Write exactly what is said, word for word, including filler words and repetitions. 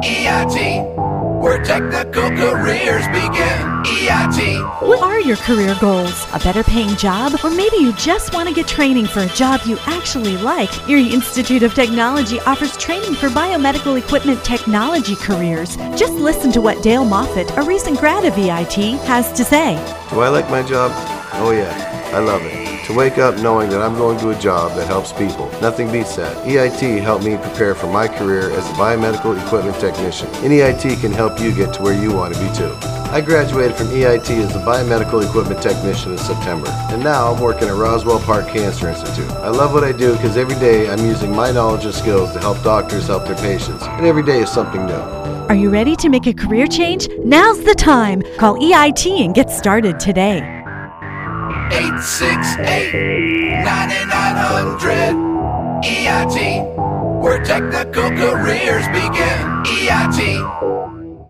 E I T, where technical careers begin. E I T. What are your career goals? A better paying job? Or maybe you just want to get training for a job you actually like? Erie Institute of Technology offers training for biomedical equipment technology careers. Just listen to what Dale Moffitt, a recent grad of E I T, has to say. Do I like my job? Oh yeah, I love it. To wake up knowing that I'm going to a job that helps people. Nothing beats that. E I T helped me prepare for my career as a biomedical equipment technician. And E I T can help you get to where you want to be too. I graduated from E I T as a biomedical equipment technician in September. And now I'm working at Roswell Park Cancer Institute. I love what I do because every day I'm using my knowledge and skills to help doctors help their patients. And every day is something new. Are you ready to make a career change? Now's the time. Call E I T and get started today. eight six eight, nine nine hundred. E I T, where technical careers begin. E I T.